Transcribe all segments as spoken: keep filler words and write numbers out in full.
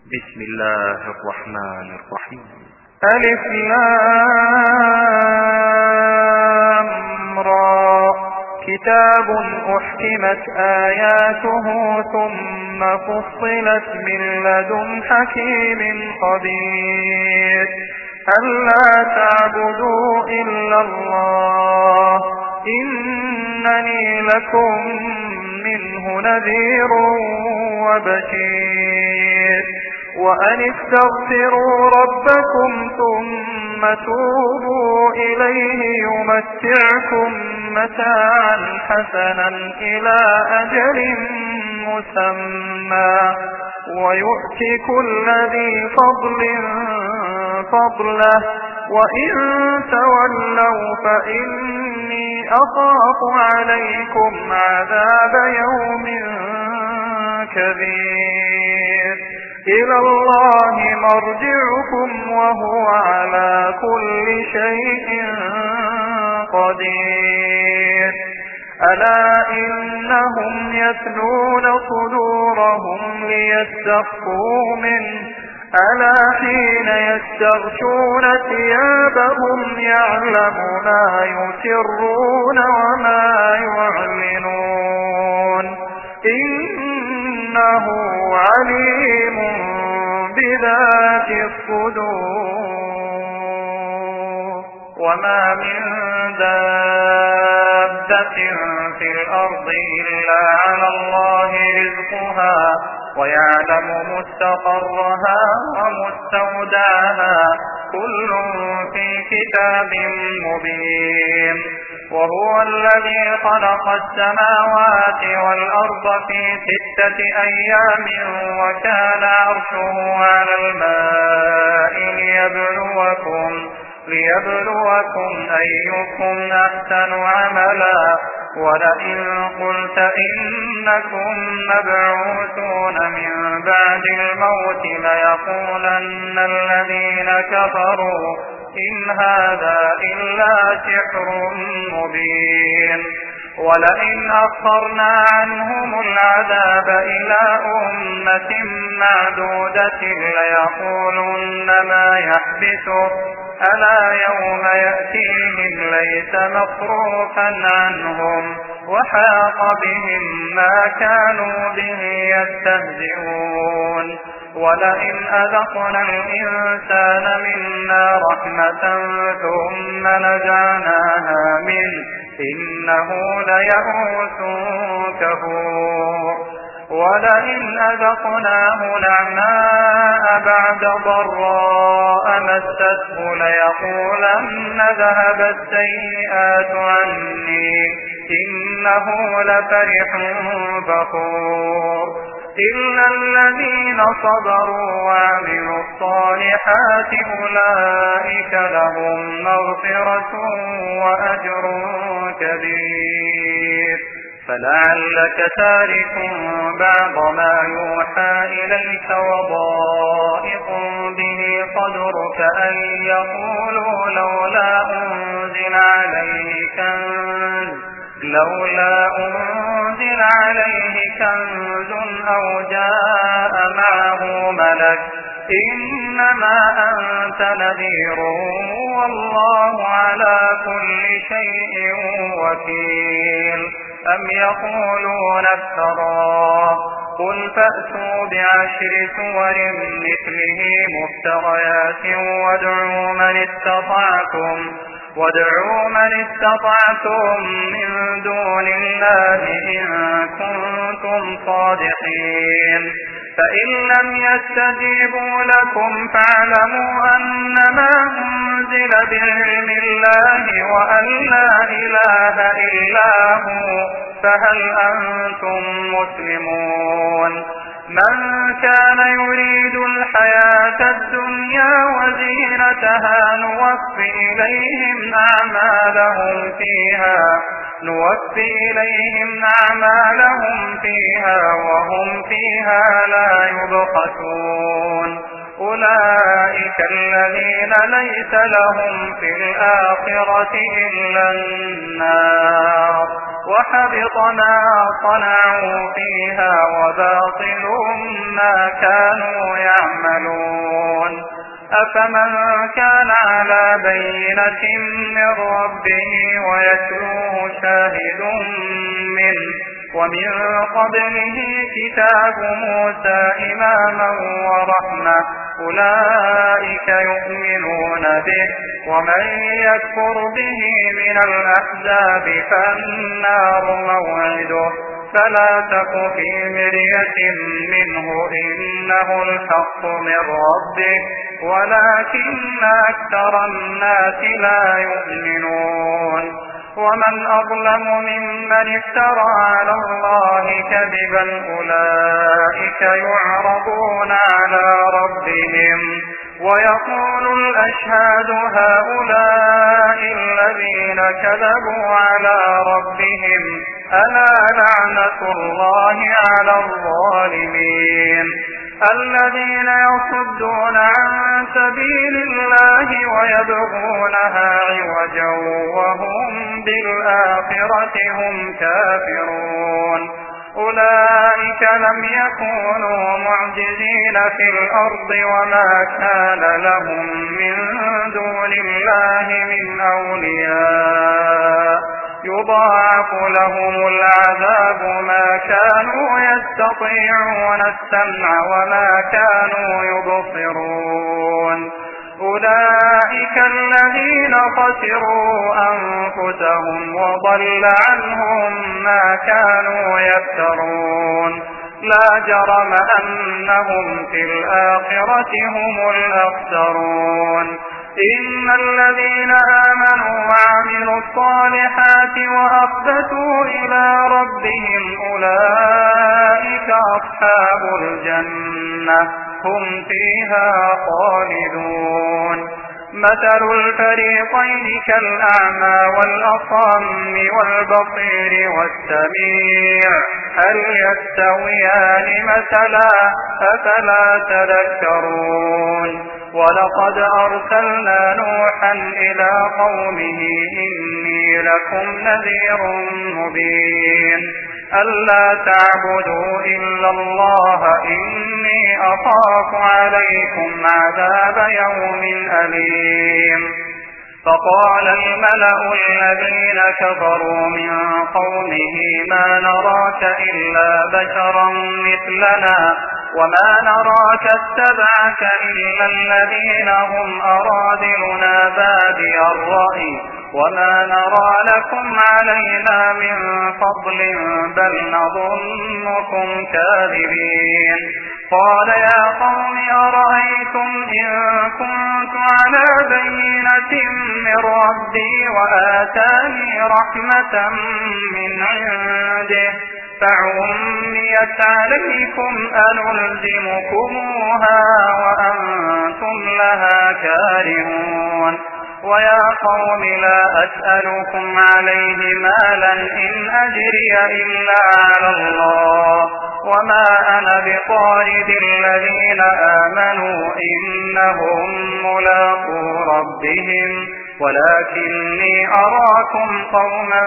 بسم الله الرحمن الرحيم. ألف لام را كتاب أحكمت آياته ثم فصلت من لدن حكيم خبير ألا تعبدوا إلا الله إنني لكم منه نذير وبشير وأن استغفروا ربكم ثم توبوا إليه يمتعكم متاعا حسنا إلى أجل مسمى ويؤتي كل ذي فضل فضله وإن تولوا فإني أخاف عليكم عذاب يوم كبير إلى الله مرجعكم وهو على كل شيء قدير ألا إنهم يثنون صدورهم ليستخفوا منه ألا حين يستغشون ثيابهم يعلم ما يسرون وما يعلنون إنه عليم بذات الصدور وما من دابة في الأرض إلا على الله رزقها ويعلم مستقرها ومستودعها كل في كتاب مبين وهو الذي خلق السماوات والأرض في ستة أيام وكان عرشه على الماء ليبلوكم ليبلوكم أيكم أحسن عملا ولئن قلت إنكم مبعوثون من بعد الموت ليقولن الذين كفروا إن هذا إلا سحر مبين ولئن أخرنا عنهم العذاب إلى أمة معدودة ليقولن ما يحبسه ألا يوم يأتيهم ليس مصروفا عنهم وحاق بهم ما كانوا به يستهزئون ولئن أذقنا الإنسان منا رحمة ثم نزعناها منه إنه ليئوس كفور ولئن أذقناه نعماء بعد ضراء مسته ليقولن ذهب السيئات عني إنه لفرح فخور إلا الذين صبروا وعملوا الصالحات أولئك لهم مغفرة وأجر كبير فلعلك تارك بعض ما يوحى إليك وضائق به صدرك أن يقولوا لولا أنزل عليه كنز لولا أنزل عليه كنز أو جاء معه ملك إنما أنت نذير والله على كل شيء وكيل أم يقولون افتراه قل فأتوا بعشر سور مثله مفتريات وادعوا من استطعتم وادعوا من استطعتم من دون الله إن كنتم صادقين فإن لم يستجيبوا لكم فاعلموا أنما أنزل بعلم الله وأن لا إله إلا هو فهل أنتم مسلمون من كان يريد الحياة الدنيا وزينتها نوفي إليهم أعمالهم فيها نوفي إليهم أعمالهم فيها وهم فيها لا يبخسون أولئك الذين ليس لهم في الآخرة إلا النار وحبط ما صنعوا فيها وباطل ما كانوا يعملون أفمن كان على بينة من ربه ويتلوه شاهد منه ومن قبله كتاب موسى إماما ورحمة أولئك يؤمنون به ومن يكفر به من الأحزاب فالنار موعده فلا تك في مرية منه إنه الحق من ربك ولكن أكثر الناس لا يؤمنون ومن أظلم ممن افترى على الله كذبا أولئك يعرضون على ربهم ويقول الأشهاد هؤلاء الذين كذبوا على ربهم ألا لعنة الله على الظالمين الذين يصدون عن سبيل الله ويبغونها عوجا وهم بالآخرة هم كافرون أولئك لم يكونوا معجزين في الأرض وما كان لهم من دون الله من أولياء يضاعف لهم العذاب ما كانوا يستطيعون السمع وما كانوا يبصرون أولئك الذين خسروا أنفسهم وضل عنهم ما كانوا يفترون لا جرم أنهم في الآخرة هم الأخسرون إن الذين آمنوا وعملوا الصالحات وأخبتوا إلى ربهم أولئك أصحاب الجنة هم فيها خالدون مثل الفريقين كالأعمى والأصم والبصير والسميع هل يستويان مثلا أفلا تذكرون ولقد أرسلنا نوحا إلى قومه إني لكم نذير مبين ألا تعبدوا إلا الله إني أخاف عليكم عذاب يوم أليم فقال الملأ الذين كفروا من قومه ما نراك إلا بشرا مثلنا وما نراك اتبعك إلا الذين هم أرادلنا بادي الرأي وما نرى لكم علينا من فضل بل نظنكم كاذبين قال يا قوم أرأيتم إن كنت على بينة من ربي وآتاني رحمة من عنده فعميت عليكم أنلزمكموها وأنتم لها كارهون ويا قوم لا أسألكم عليه مالا إن أجري إلا على الله وما أنا بطارد الذين آمنوا إنهم ملاقو ربهم ولكني أراكم قوما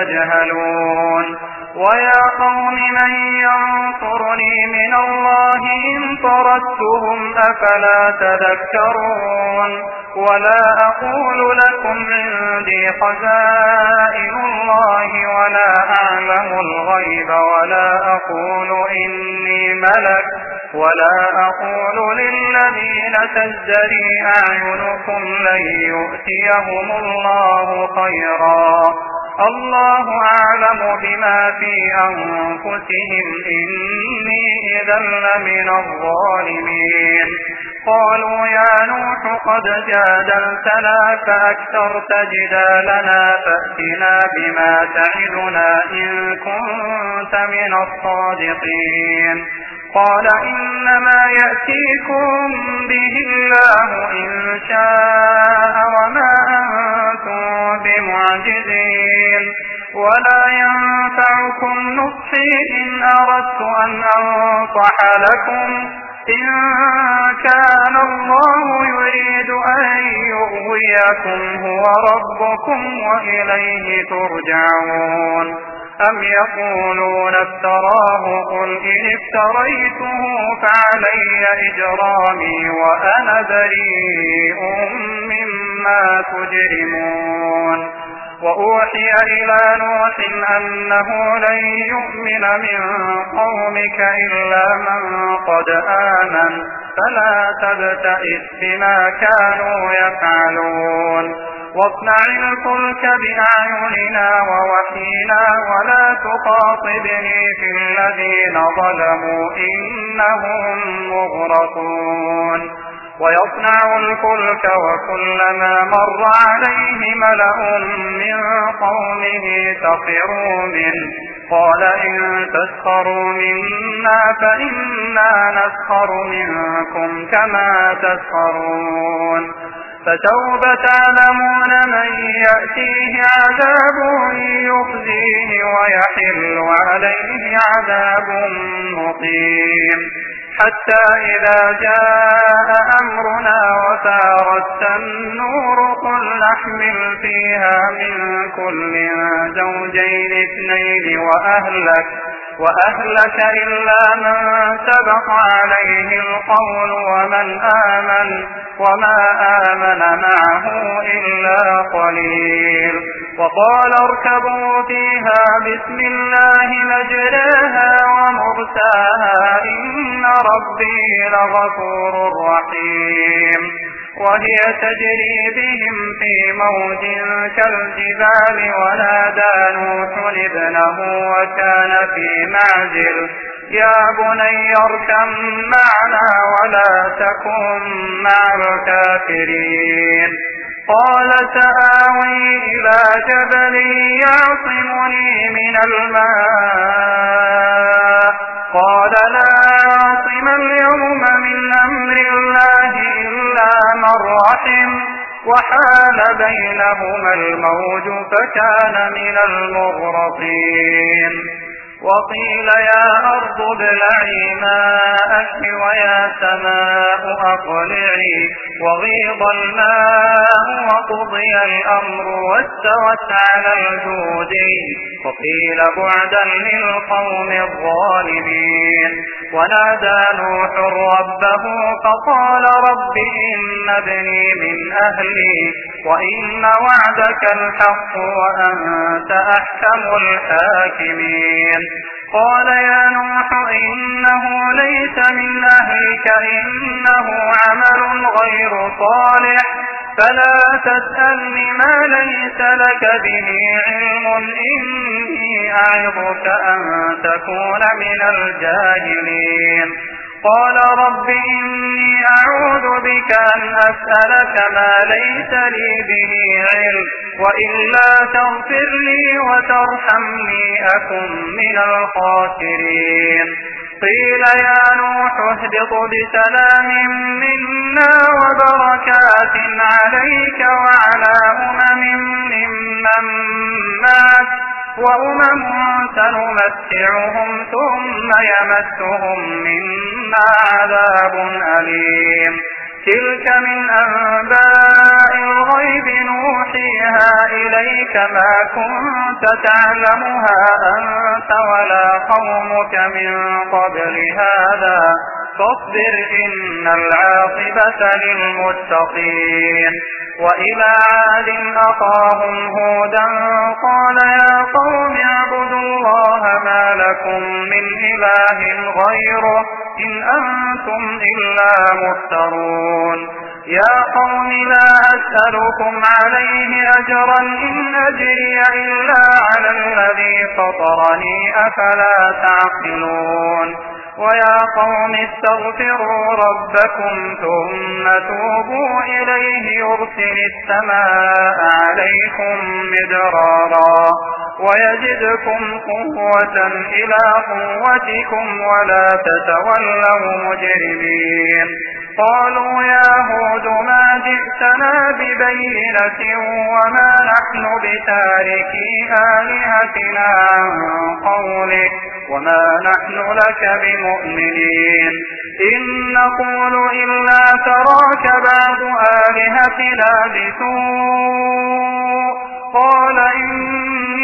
تجهلون ويا قوم من ينصرني من الله إن طردتهم أفلا تذكرون ولا أقول لكم عندي خزائن الله ولا أعلم الغيب ولا أقول إني ملك ولا أقول للذين تزدري أعينكم لن يؤتيهم الله خيرا الله أعلم بما في أنفسهم إني إذا لمن الظالمين قالوا يا نوح قد جادلتنا فأكثرت جدالنا فأتنا بما تعدنا إن كنت من الصادقين قال إنما يأتيكم به الله إن شاء وما أنتم بمعجزين ولا ينفعكم نصحي إن أردت أن أنصح لكم إن كان الله يريد أن يغويكم هو ربكم وإليه ترجعون أم يقولون افتراه قل إن افتريته فعلي إجرامي وأنا بريء مما تجرمون وأوحي إلى نوح أنه لن يؤمن من قومك إلا من قد آمن فلا تبتئس بما كانوا يفعلون واصنع الفلك بأعيننا ووحينا ولا تخاطبني في الذين ظلموا إنهم مغرقون ويصنع الفلك وكلما مر عليه ملأ من قومه سخروا منه قال إن تسخروا منا فإنا نسخر منكم كما تسخرون فسوف تعلمون من يأتيه عذاب يخزيه ويحل عليه عذاب مقيم حتى إذا جاء أمرنا وفارت النور قل نحمل فيها من كل زوجين اثنين وأهلك, وأهلك إلا من سبق عليه القول ومن آمن وما آمن معه إلا قليل وقال اركبوا فيها بسم الله مجراها ومرساها إن ربي لغفور رحيم وهي تجري بهم في موج كالجبال ونادى نوح ابنه وكان في معزل يا بني اركب معنا ولا تكن مع الكافرين قال سآوي إلى جبل يعصمني من الماء قال لا عاصم اليوم من أمر الله إلا من رحم وحال بينهما الموج فكان من المغرقين وقيل يا أرض ابلعي ماءك ويا سماء أقلعي وغيض الماء وقضي الأمر واستوت على الجود وقيل بعدا للقوم الظالمين ونادى نوح ربه فقال رب إن ابني من أهلي وإن وعدك الحق وأنت أحكم الحاكمين قال يا نوح إنه ليس من أهلك إنه عمل غير صالح فلا تسألني ما ليس لك به علم إني أعظك أن تكون من الجاهلين قال رب إني أعوذ بك أن أسألك ما ليس لي به علم وإلا تغفر لي وترحمني أكن من الخاسرين قيل يا نوح اهبط بسلام منا وبركات عليك وعلى أمم ممن معك وأمم سنمتعهم ثم يمسهم منا عذاب أليم تلك من أنباء الغيب نوحيها إليك ما كنت تعلمها أنت ولا قومك من قبل هذا فاصبر إن العاقبة للمتقين وإلى عاد أخاهم هودا قال يا قوم اعبدوا الله ما لكم من إله غيره إن أنتم إلا مفترون يا قوم لا أسألكم عليه أجرا إن أجري إلا على الذي فطرني أفلا تعقلون ويا قوم استغفروا ربكم ثم توبوا إليه يرسل السماء عليكم مدرارا ويزدكم قوة إلى قوتكم ولا تتولوا مجرمين قالوا يا هود ما جئتنا ببينة وما نحن بتاركي آلهتنا عن قولك وما نحن لك بمؤمنين إن نقول إلا تراك بعض آلهتنا بسوء قال إني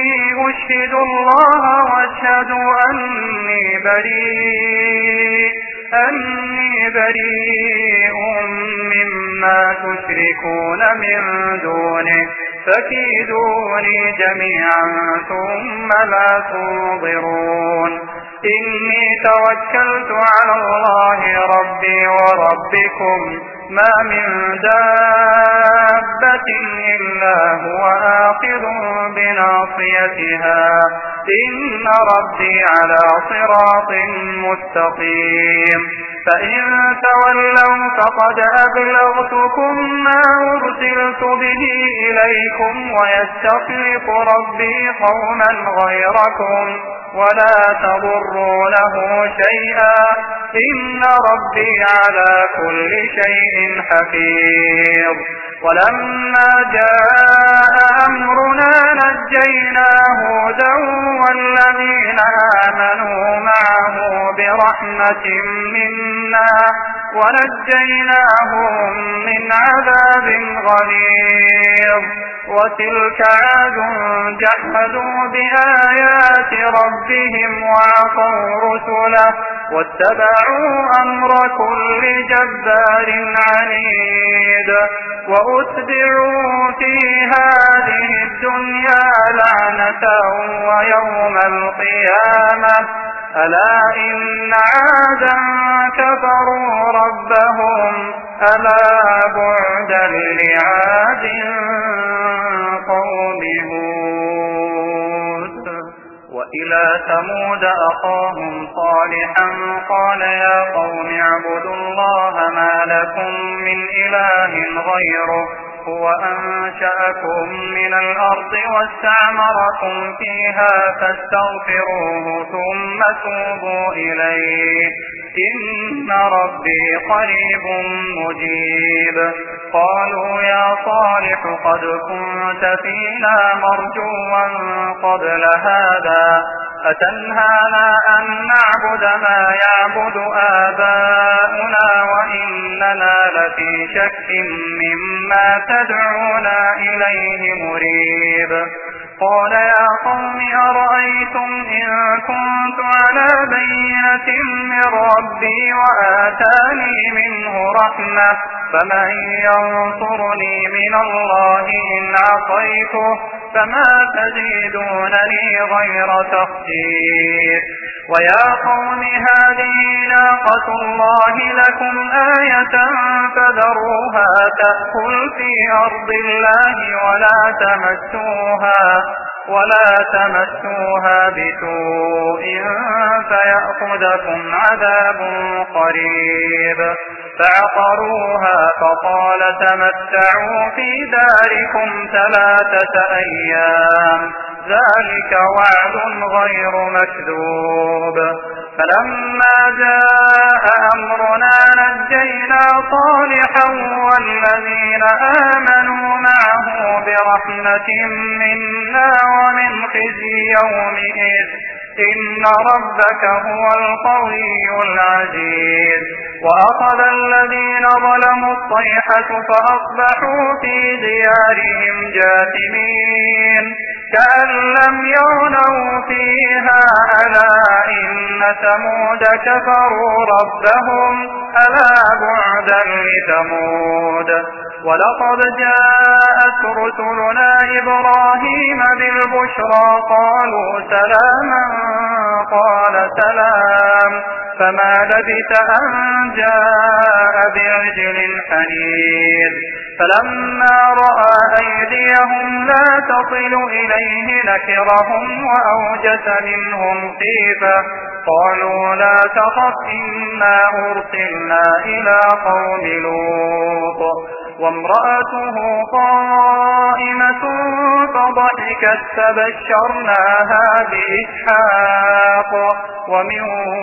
اشهدوا الله واشهدوا أني بريء أني بريء مما تشركون من دونه فكيدوني جميعا ثم لا تنظرون إني توكلت على الله ربي وربكم ما من دابة إلا هو آخذ بناصيتها إن ربي على صراط مستقيم فإن تولوا فقد أبلغتكم ما أرسلت به إليكم ويستخلف ربي قوما غيركم ولا تضرونه شيئا إن ربي على كل شيء حفيظ ولما جاء أمرنا نجينا هودا والذين آمنوا معه برحمة منا ونجيناهم من عذاب غليظ وتلك عاد جحدوا بآيات ربهم وعصوا رسله واتبعوا أمر كل جبار عنيد وأتبعوا في هذه الدنيا لعنة ويوم القيامة ألا إن عادا كفروا ربهم ألا بعدا لعاد قوم هود وإلى ثمود أخاهم صالحا قال يا قوم اعبدوا الله ما لكم من إله غيره هو أنشأكم من الأرض واستعمركم فيها فاستغفروه ثم توبوا إليه إن ربي قريب مجيب قالوا يا صالح قد كنت فينا مرجوا قبل هذا أتنهانا أن نعبد ما يعبد آباؤنا وإننا لفي شك مما تدعونا إليه مريب قال يا قوم أرأيتم إن كنت على بينة من ربي وآتاني منه رحمة فمن ينصرني من الله إن عصيته فما تزيدونني غير تخسير ويا قوم هذه ناقة الله لكم آية فذروها تأكل في أرض الله ولا تمسوها ولا تمسوها بسوء فيأخذكم عذاب قريب فعقروها فقال تمتعوا في داركم ثلاثة أيام ذلك وعد غير مكذوب فلما جاء أمرنا نجينا صالحا والذين آمنوا معه برحمة منا ومن خزي يومئذ إن ربك هو القوي العزيز وأخذ الذين ظلموا الصيحة فأصبحوا في ديارهم جاثمين كأن لم يغنوا فيها ألا إن ثمود كفروا ربهم ألا بعدا لثمود ولقد جاءت رسلنا إبراهيم بالبشرى قالوا سلاما قال سلام فما لبث أن جاء بعجل حنيذ فلما رأى أيديهم لا تصل إليه نكرهم وأوجس منهم خيفة قالوا لا تخف إنا أرسلنا إلى قوم لوط وامرأته قائمة فضحكت فبشرناها بإسحاق ومن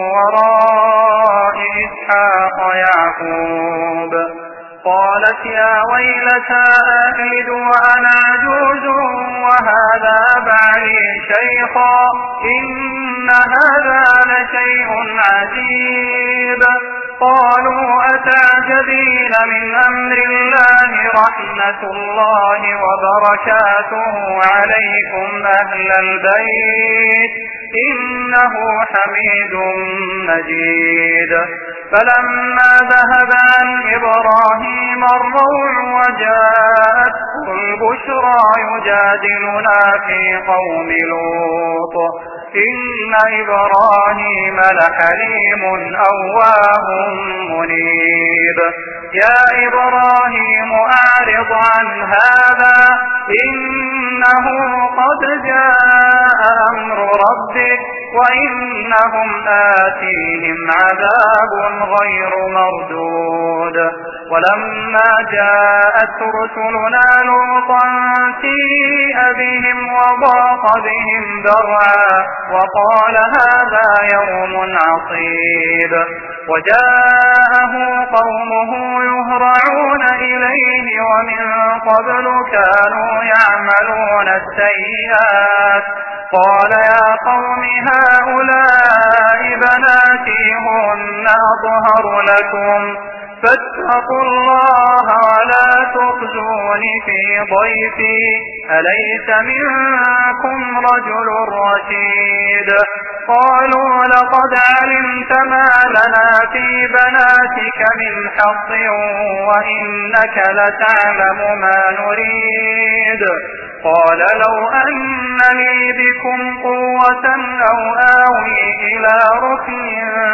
وراء إسحاق يعقوب قالت يا ويلتى ألد وأنا عجوز وهذا بعلي شيخا إن هذا لشيء عجيب قالوا أتعجبين من أمر الله رحمة الله وبركاته عليكم أهل البيت إنه حميد مجيد. فلما ذهب عن إبراهيم الروع وجاءته البشرى يجادلنا في قوم لوط إن إبراهيم لحليم أواه منيب. يا إبراهيم أعرض عن هذا إنه قد جاء أمر ربك وإنهم آتيهم عذاب غير مردود. ولما جاءت رسلنا لوطا سيء بهم وضاق بهم ذرعا وقال هذا يوم عصيب. وجاءه قومه يهرعون إليه ومن قبل كانوا يعملون السيئات. قال يا قوم هؤلاء بناتي هن أطهر لكم فاتقوا الله ولا تخزون في ضيفي أليس منكم رجل رشيد. قالوا لقد علمت ما لنا في بناتك من حق وإنك لتعلم ما نريد. قال لو أن لي بكم قوة أو آوي إلى ركن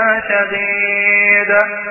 شديد.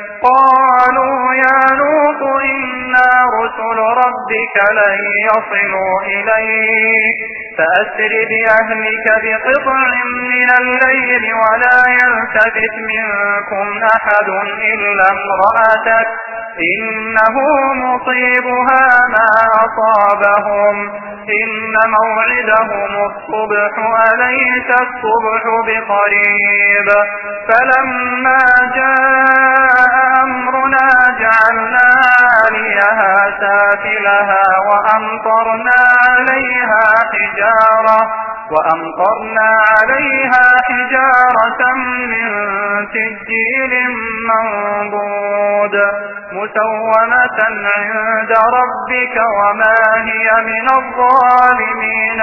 قالوا يا لوط إنا رسل ربك لن يصلوا إليك فأسر بأهلك بقطع من الليل ولا يلتفت منكم أحد إلا امرأتك إنه مصيبها ما أصابهم إن موعدهم الصبح أليس الصبح بقريب. فلما جاء أمرنا جعلنا عاليها سافلها وأمطرنا عليها حجارة وأمطرنا عليها حجارة من سجيل منضود مسومة عند ربك وما هي من الظالمين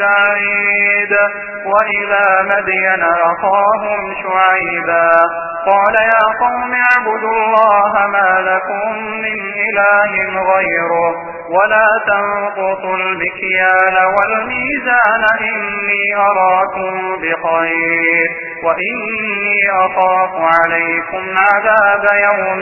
ببعيد. وإلى مدين أخاهم شعيبا قال يا قوم اعبدوا الله ما لكم من إله غيره ولا تنقصوا المكيال والميزان إني أراكم بخير وإني أخاف عليكم عذاب يوم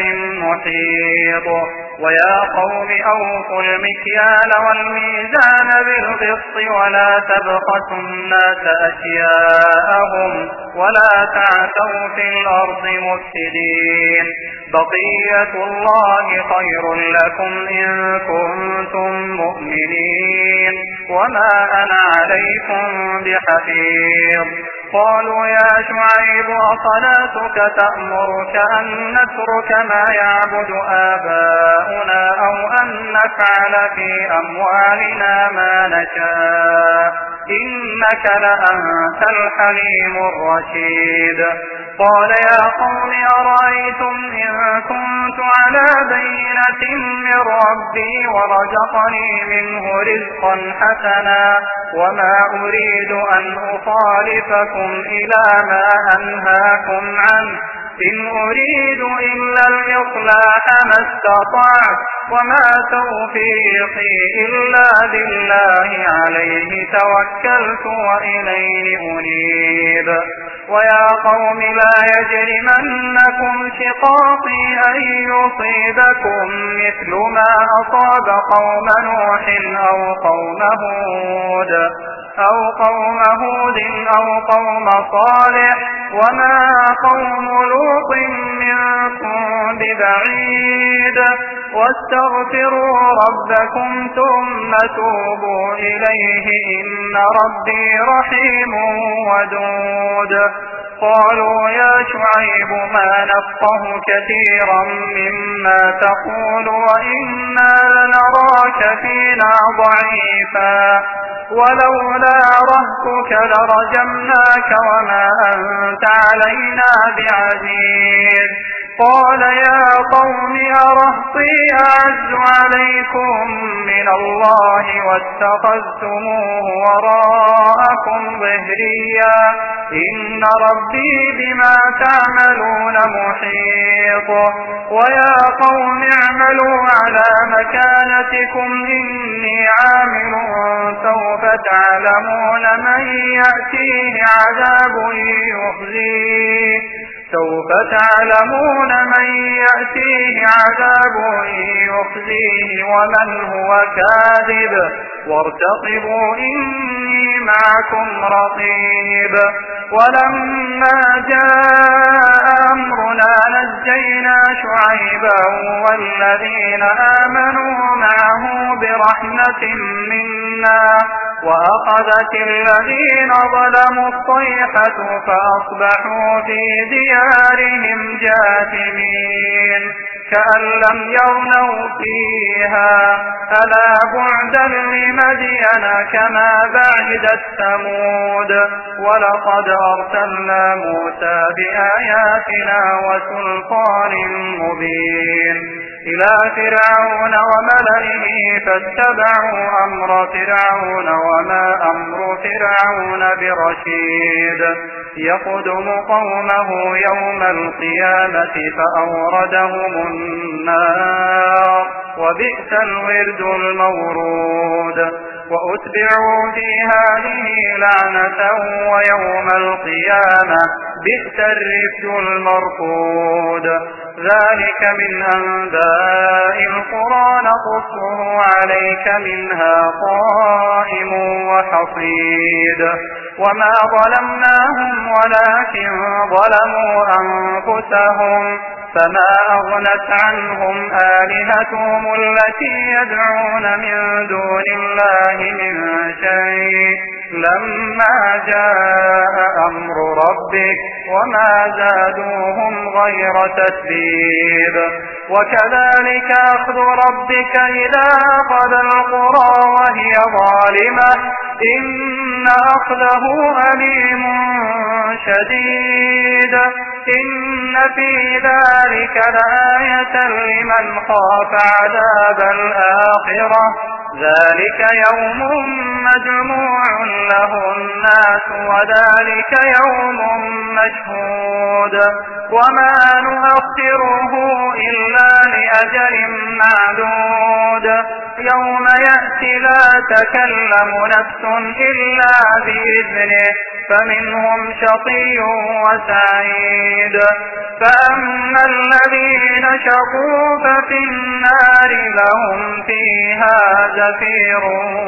محيط. ويا قوم أوفوا المكيال والميزان بالقسط ولا تبخسوا الناس أشياءهم ولا تعثوا في الأرض مفسدين. بقية الله خير لكم إن كنتم مؤمنين وما أنا عليكم بحفيظ. قالوا يا شعيب أصلاتك تأمرك أن نترك ما يعبد آباؤنا أو أن نفعل في أموالنا ما نشاء إنك لأنت الحليم الرشيد. قال يا قوم أرأيتم إن كنت على بينة من ربي ورزقني منه رزقا حسنا وما أريد أن أخالفكم إلى ما أنهاكم عنه إن أريد إلا الإصلاح ما استطعت وما توفيقي إلا بالله عليه توكلت وإليه أنيب. ويا قوم لا يجرمنكم شقاقي أن يصيبكم مثل ما أصاب قوم نوح أو قوم هود أو قوم هود أو قوم صالح وما قوم لوط منكم ببعيد. واستغفروا ربكم ثم توبوا إليه إن ربي رحيم ودود. قالوا يا شعيب ما نفقه كثيرا مما تقول وإنا لنراك فينا ضعيفا ولولا رهتك لرجمناك وما أنت علينا بعزيز. قال يا قوم أرهطي أعز عليكم من الله واتخذتموه وراءكم ظهريا إن ربي بما تعملون محيط ويا قوم اعملوا على مكانتكم إني عامل سوف تعلمون من يأتيه عذاب يخزيه سوف تعلمون من يأتيه عذاب يخزيه ومن هو كاذب وارتقبوا إني معكم رقيب ولما جاء أمرنا نجينا شعيبا والذين آمنوا معه برحمة منا وأخذت الذين ظلموا الصيحة فأصبحوا في ديارهم جاثمين كأن لم يغنوا فيها ألا بعدا لمدين كما بعدت ثمود ولقد أرسلنا موسى بآياتنا وسلطان مبين إلى فرعون وملئه فاتبعوا أمر فرعون وما أمر فرعون برشيد يقدم قومه يوم القيامة فأوردهم النار وبئس الورد المورود وأتبعوا في هذه لعنة ويوم القيامة بئس الرفد المرفود ذلك من أنباء القرى نقصه عليك منها قائم وحصيد وما ظلمناهم ولكن ظلموا أنفسهم فما أغنت عنهم آلهتهم التي يدعون من دون الله من شيء لما جاء أمر ربك وما زادوهم غير تتبيب وكذلك أخذ ربك إذا أخذ القرى وهي ظالمة إن أخذه أليم شديد إن في ذلك لآية لمن خاف عذاب الآخرة ذلك يوم مجموع له الناس وذلك يوم مشهود وما نؤخره إلا لأجل معدود يوم يأتي لا تكلم نفس إلا بإذنه فمنهم شقي وسعيد فأما الذين شقوا ففي النار لهم فيها زفير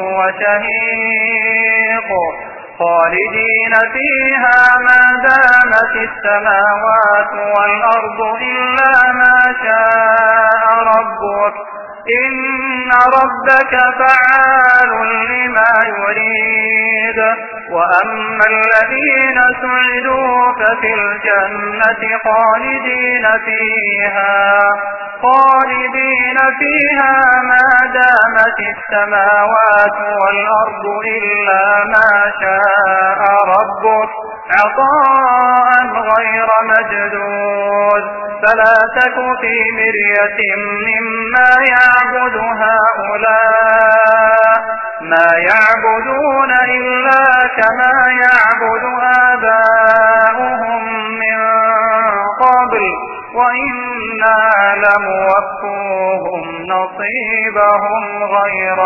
وشهيق خالدين فيها ما دامت السماوات والأرض إلا ما شاء ربك إن ربك فعال لما يريد وأما الذين سعدوا ففي الجنة خالدين فيها خالدين فيها ما دامت السماوات والأرض إلا ما شاء ربك عطاء غير مجدود فلا تك في مرية مما يعبد هؤلاء ما يعبدون إلا كما يعبد آباؤهم من قبل وإنا لموفوهم نصيبهم غير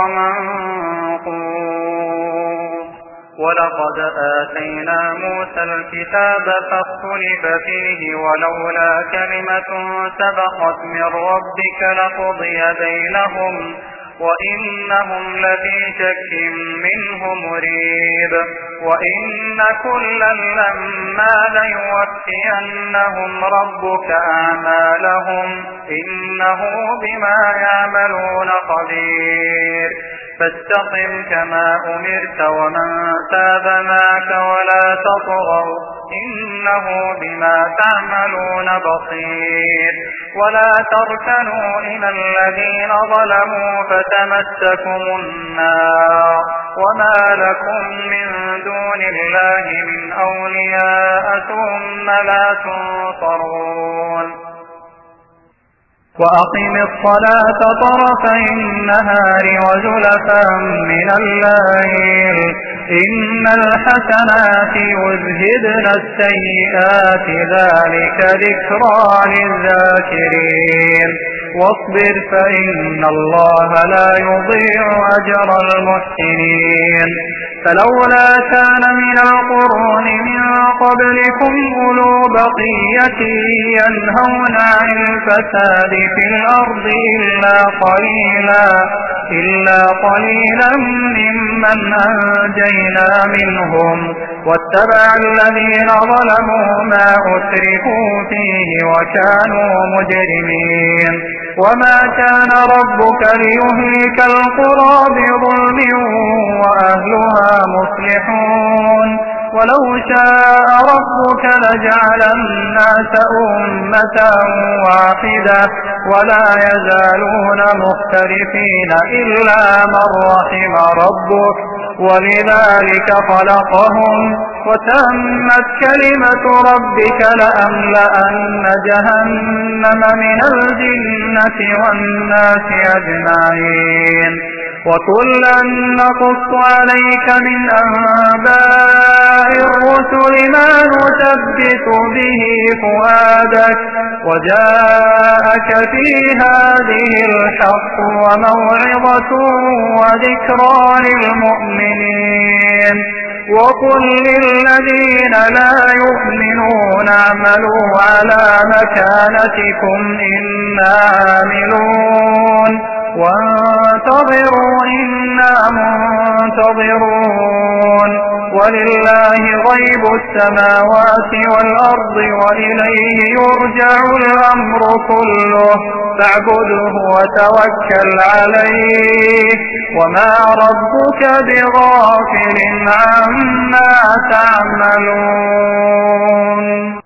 منقوص ولقد آتينا موسى الكتاب فاختلف فيه ولولا كلمة سبقت من ربك لقضي بينهم وإنهم لفي شك منه مريب وإن كلا لما ليوفينهم ربك أعمالهم إنه بما يعملون خبير فاستقم كما أمرت ومن تاب معك ولا تطغوا إنه بما تعملون بصير ولا تركنوا إلى الذين ظلموا فتمسكم النار وما لكم من دون الله من أولياء ثم لا تنصرون وأقم الصلاة طرفي النهار وزلفا من الليل إن الحسنات يذهبن السيئات ذلك ذكرى للذاكرين واصبر فإن الله لا يضيع أجر المحسنين فلولا كان من القرون من قبلكم أولو بقية ينهون عن الفساد في الأرض إلا قليلا إلا قليلا ممن أنجينا منهم واتبع الذين ظلموا ما أترفوا فيه وكانوا مجرمين وما كان ربك ليهلك القرى بظلم وأهلها مصلحون ولو شاء ربك لجعل الناس أمة واحدة ولا يزالون مختلفين إلا من رحم ربك ولذلك خلقهم وتمت كلمة ربك لأملأن جهنم من الجنة والناس أجمعين وكلا نقص عليك من أنباء الرسل ما نثبت به فؤادك وجاءك في هذه الحق وموعظة وذكرى للمؤمنين وقل للذين لا يؤمنون اعملوا على مكانتكم إنا عاملون وانتظروا إنا منتظرون ولله غيب السماوات والأرض وإليه يرجع الأمر كله فاعبده وتوكل عليه وما ربك بغافل عما تعملون.